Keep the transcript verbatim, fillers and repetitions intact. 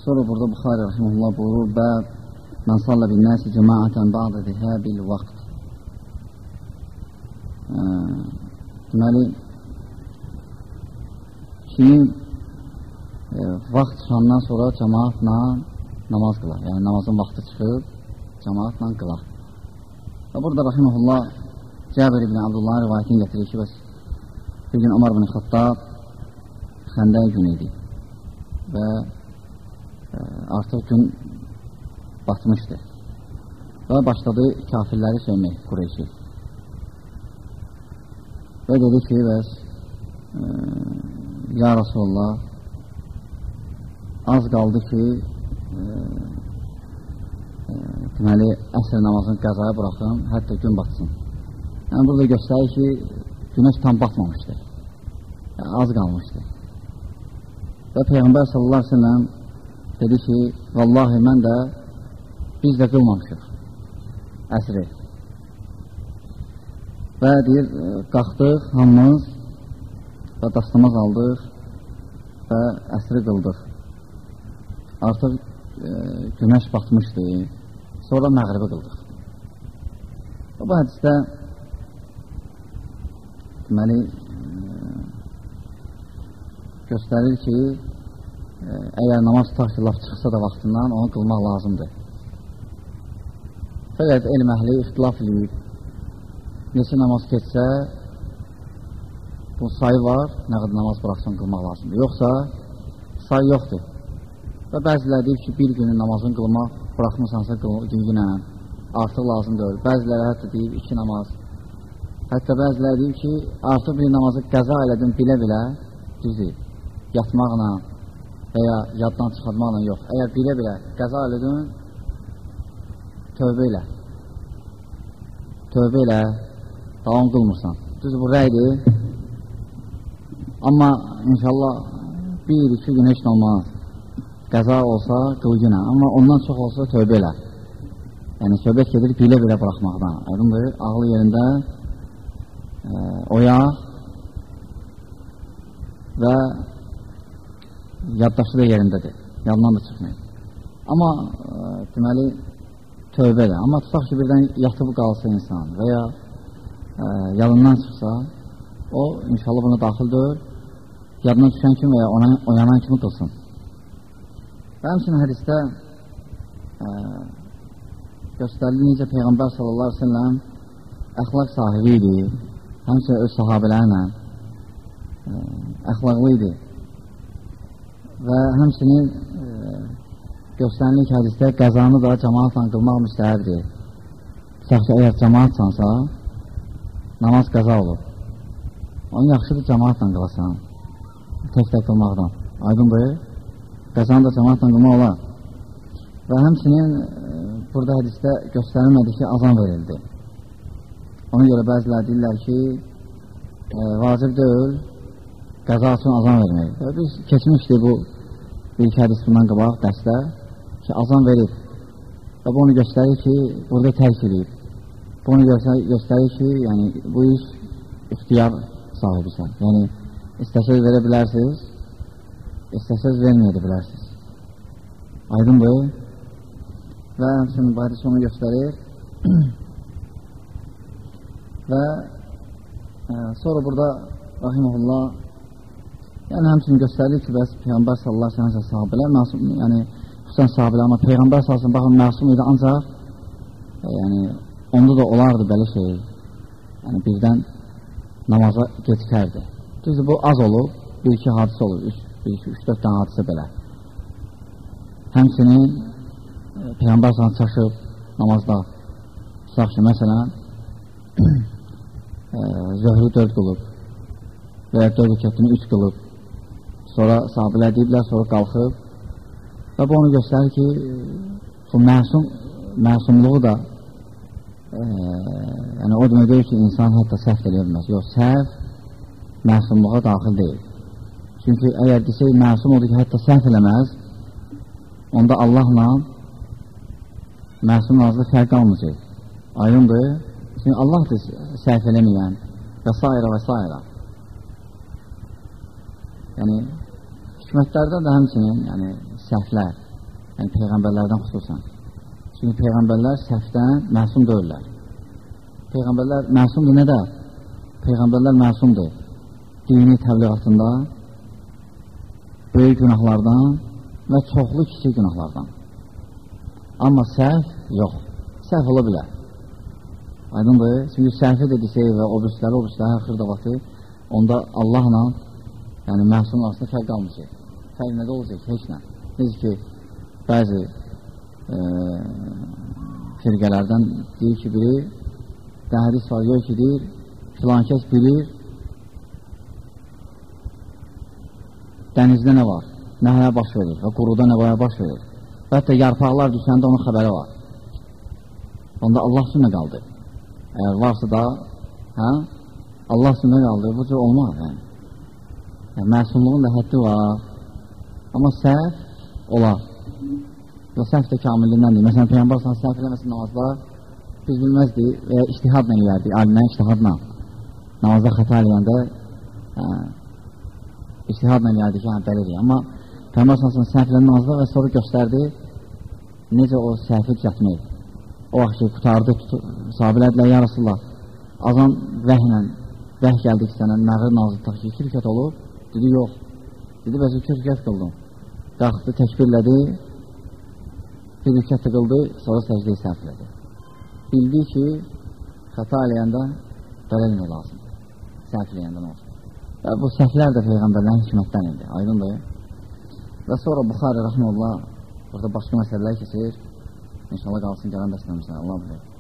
Sonra burada Buxari Rahimullah buyurur, bəb mən salla bin nəsi cəmaətən bağda zihəbil vaxt. Deməli, kim e, vaxt çıxandan sonra cəmaatla namaz qılar. Yəni namazın vaxtı çıxıb, cəmaatla qılar. Və burada Rahimullah Cəbir ibn Abdullah rivayətini gətirir ki, bəs bir gün Ömər ibn Xattab Xəndək günü idi və e, artıq gün batmışdı və başladı kafirləri söymək Qureyşi və dedi ki, bəs e, ya Rasulullah az qaldı ki e, e, deməli əsr namazını qəzaya bıraxın, hətta gün batsın. Yəni burada göstərir ki, günəş tam batmamışdır, yəni, az qalmışdır. Və Peyğəmbər sallallahu aleyhi ve sellem dedi ki, vallahi mən də biz də qılmamışıq əsri. Və deyir, qalxdıq hamımız və dastamaz aldıq və əsri qıldıq. Artıq e, günəş batmışdı, sonra məğribi qıldıq. Və bu hədisdə deməli e, göstərir ki, e, əgər namaz tutaq ki, laf çıxsa da vaxtından onu qılmaq lazımdır. Fəqət elm əhli ixtilaf edib, neçə namaz keçsə, bu sayı var, nə qədər namaz bıraxsan qılmaq lazımdır. Yoxsa sayı yoxdur. Və bəziləri deyib ki, bir günün namazını qılmaq bıraxmırsansa günə artıq lazımdır. Bəziləri hətta deyib iki namaz. Hətta bəziləri deyib ki, artıq bir namazı qəza elədim bilə-bilə, düzdür, yatmaqla və ya yaddan çıxartmaqla yox. Əgər bilə-bilə qəza elədim, tövbə ilə, tövbə ilə, davam qılmırsan. Düz bu rəydir. Amma inşallah bir, iki gün heç olmaz. Qəza olsa qıl günə. Amma ondan çox olsa tövbə ilə. Yəni söhbət gedir bilə-bilə bıraxmaqdan. Aydındır, ağlı yerində e, oyaq və yaddaşı da yerindədir. Yaddan da çıxmayır. Amma e, deməli tövbədir. Amma tutaq ki, birdən yatıb qalsa insan və ya e, yadından çıxsa, o inşallah buna daxildir. Yadına düşən kimi və ya ona oyanan kimi qılsın. Və həmçinin hədisdə e, göstərilir necə Peyğəmbər sallallahu aleyhi ve sellem əxlaq sahibi idi. Həmçinin öz sahabələrlə e, əxlaqlı idi. Və həmçinin e, göstərilir ki, hədisdə qəzanı da cəmaatla qılmaq müstəhəbdir. Tutaq ki, əgər cəmaatsansa, namaz qəza olur. Onun yaxşıdır cəmaatla qılasan, tək-tək qılmaqdan. Aydındır, qəzanı da cəmaatla qılmaq olar. Və həmçinin e, burada hədisdə göstərilmədi ki, azan verildi. Ona görə bəzilər deyirlər ki, e, vacib deyil, qəza üçün azan vermək. Və biz keçmişdik bu bir-iki hədis bundan qabaq dərsdə ki, azan verib. Və bu onu göstərir ki, burada tərk edib. Bu onu göstərir ki, yəni, bu iş ixtiyar sahibisən. Yəni, istəsəz verə bilərsiniz, istəsəz verməyə bilərsiniz. Aydındır. Və həmçinin bu hədis onu göstərir. Və e, sonra burada Rahimullah yəni həmçinin göstərir ki, bəs Peyğəmbər sallallahu aleyhi ve sellem sahabələr məsum, yəni xüsusən sahabələr, amma Peyğəmbər sallallahu aleyhi ve sellem baxın məsum idi, ancaq e, yəni onda da olardı belə şey, yəni birdən namaza gecikərdi. Düzdür, bu az olur, bir-iki hadisə olur, bir-iki, üç-dörd dənə hadisə belə. Həmçinin e, Peyğəmbər sallallahu aleyhi ve sellem çaşıb namazda, tutaq ki, məsələn e, zöhrü dörd qılıb və ya dörd rükətini üç qılıb, sonra sahabələr deyiblər, sonra qalxıb və bu onu göstərir ki, bu məsum, məsumluğu da e, yəni o demək deyil ki, insan hətta səhv eləyə bilməz. Yox, səhv məsumluğa daxil deyil. Çünki əgər desək, məsum oldu ki, hətta səhv eləməz, onda Allahla məsum nazlı fərq qalmayacaq. Aydındır. Çünki Allah da səhv eləməyən və s. və s. Yəni, hikmətlərdə də həmçinin yəni, səhvlər, Yəni, Peyğəmbərlərdən xüsusən. Çünki Peyğəmbərlər səhvdən məsum deyirlər. Peyğəmbərlər məsumdur nə də? Peyğəmbərlər məsumdur. Dini təbliğatında böyük günahlardan və çoxlu kiçik günahlardan. Amma səhv yox. Səhv ola bilər. Aydındır. Çünki səhvi dediksə və o birisləri, o birisləri xırda vaxtı onda Allahla, yəni məsum arasında fərq qalmayacaq. Fərq nədə olacaq? Heç nə. Necə ki, bəzi e, firqələrdən deyir ki, biri dəhədis var, yox ki, deyir, filan kəs bilir, dənizdə nə var, nəyə baş verir və quruda nəyə baş verir. Və hətta yarpaqlar düşəndə onun xəbəri var. Onda Allah sünə qaldı. Əgər varsa da, hə, Allah sünə qaldı, bu cür olmaz. Yəni. Yəni, məsumluğun da həddi var. Amma səhv olar. Və səhv də kamilliğindəndir. Məsələn, Peyyambar sana səhv eləməsin namazda, biz bilməzdik və ya iştihadla eləyərdik, alimlərin iştihadla. Namazda xəta eləyəndə, hə, iştihadla eləyərdik ki, hə, belə eləyək. Amma Peyyambar sana səhv eləyən namazda və sonra göstərdi, necə o səhvi düzətmək. O vaxt ki, qutardı, sahabələdilər, ya Rasulullah, azan vəhlə, vəh gəldi ki, sənə məğrib namazı tutaq ki, iki rükət olub, dedi, yox. Dedi, bəs iki rükət qıldım. Qalxdı, təkbirlədi, bir rükət qıldı, sonra səcdəyi səhv elədi. Bildi ki, xəta eləyəndə belə eləmək lazımdır. Səhv eləyəndə nə olsun. Və bu səhvlər də Peyğəmbərlərin hikmətdən idi, aydındır. Və sonra Buxari, rəhməlullah, burada başqa məsələlər keçir. İnşallah qalsın gələn dərslərimizdən. Allah bilir.